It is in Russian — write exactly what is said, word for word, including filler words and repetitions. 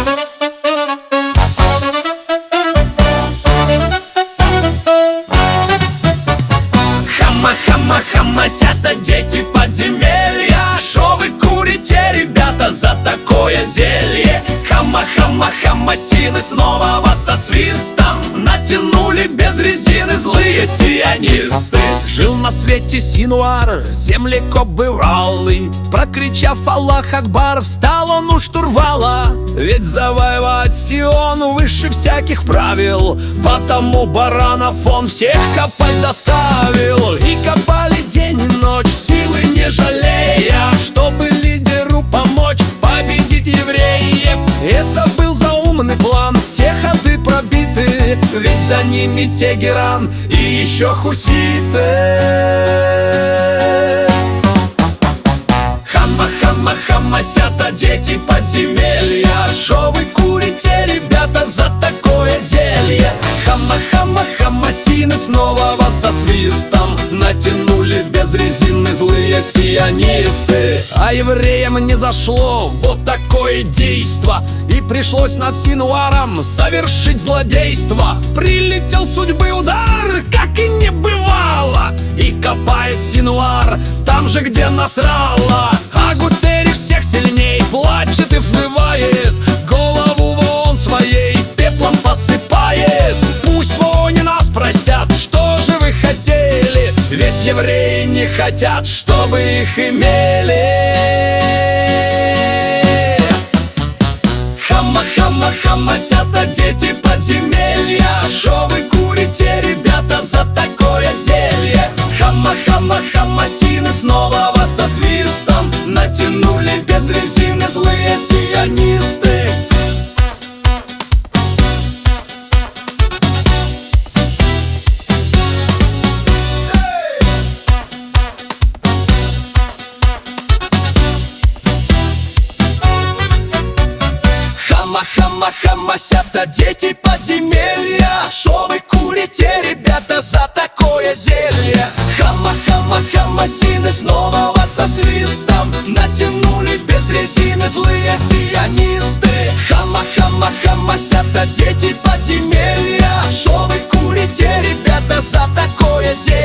Хамасята дети подземелья. Шо вы курите, ребята, за такое зелье? Хама-хама-хамасины снова вас со свистом натянули без резины злые сионисты. Жил на свете Синуар, землекоп бывалый. Прокричав Аллах Акбар, встал он у штурвала. Ведь завоевать Сион выше всяких правил, потому баранов он всех копать заставил. И копали день и ночь, силы не жалея, чтобы лидеру помочь победить евреев. Это был заумный план, все ходы пробиты, ведь за ними Тегеран и еще хуситы. Хама-хама-хамасята дети подземелья. Шо вы курите, ребята, за такое зелье? Хама-хама-хамасины снова вас со свистом натянули без резины злые сионисты. А евреям не зашло вот такое действо, и пришлось над Синуаром совершить злодейство. Прилетел судьбы удар, как и не бывало, и копает Синуар там же, где Насралла. А Гутерриш всех сильней плачет и взывает, голову вон своей пеплом посыпает. Пусть воины нас простят, что же вы хотели? Ведь евреи не хотят, чтобы их имели. Хама-хама-хамасята дети подземелья. Шо вы курите, ребята, за такое зелье? Хама-хама-хамасины снова вас со свистом натянули без резины злые сионисты. Хама-хама-хамасята дети подземелья. Шо вы курите, ребята, за такое зелье? Хама-хама-хамасины снова вас со свистом натянули без резины злые сионисты. Хама-хама-хамасята дети подземелья. Шо вы курите, ребята, за такое зелье?